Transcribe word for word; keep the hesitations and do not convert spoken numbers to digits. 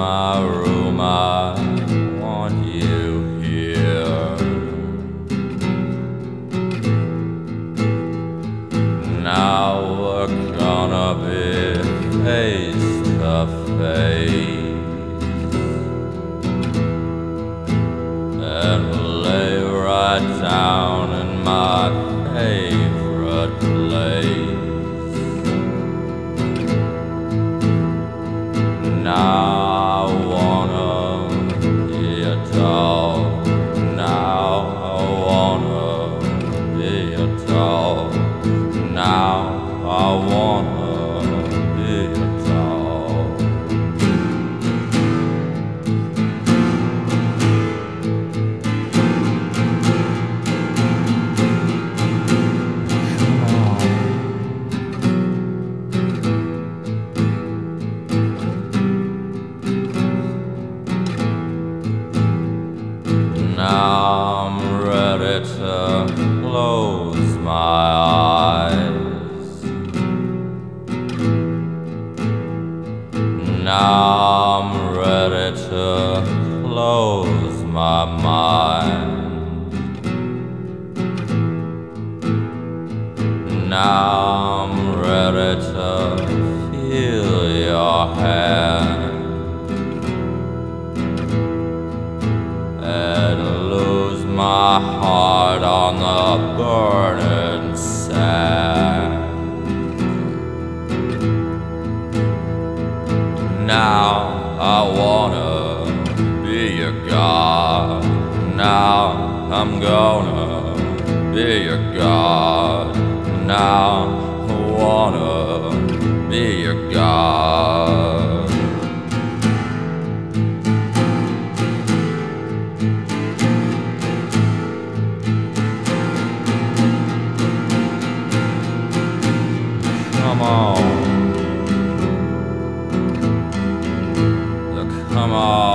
my room, I want you here. Now we're gonna be face to face and lay right down in my favorite place. Now I wanna be a doll. Now I wanna be a doll. Now I wanna be a doll. Now I'm ready to close my eyes. Now I'm ready to close my mind. Now I'm ready to feel your hand and lose my heart on the burning sand. Now I wanna be your God. Now I'm gonna be your God. Now I wanna be your God. Come on. Come on.